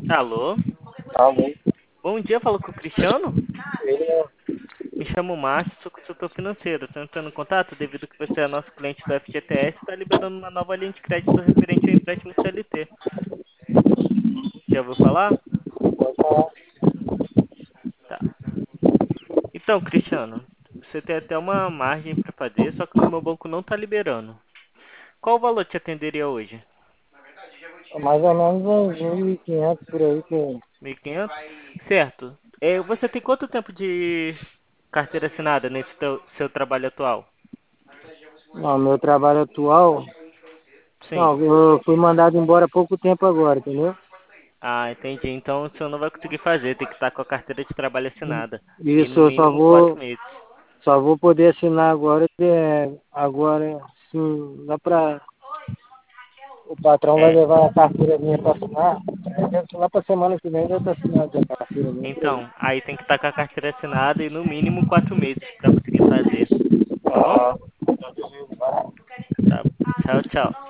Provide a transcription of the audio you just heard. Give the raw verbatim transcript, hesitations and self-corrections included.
Alô? Alô? Bom dia, falo com o Cristiano? Ele é. Me chamo Márcio, sou consultor financeiro. Estou entrando em contato devido que você é nosso cliente do F G T S e está liberando uma nova linha de crédito referente ao empréstimo C L T. Já ouviu falar? Pode falar. Tá. Então, Cristiano, você tem até uma margem para fazer, só que no meu banco não está liberando. Qual o valor te atenderia hoje? Mais ou menos uns mil e quinhentos por aí que. mil e quinhentos? Certo. É, você tem quanto tempo de carteira assinada nesse teu- seu trabalho atual? Não, meu trabalho atual. Sim. Não, eu fui mandado embora há pouco tempo agora, entendeu? Ah, entendi. Então o senhor não vai conseguir fazer, tem que estar com a carteira de trabalho assinada. E Isso, no eu só mínimo quatro vou. meses. Só vou poder assinar agora. É, agora, sim, dá pra. O patrão vai É, levar a carteira minha pra assinar. É, lá pra semana que vem já tá assinado a carteira minha por aí. então, aí tem que estar com a carteira assinada e no mínimo quatro meses para conseguir fazer. Tá bom? Ah, tá beleza, vai. Tá. Tchau, tchau.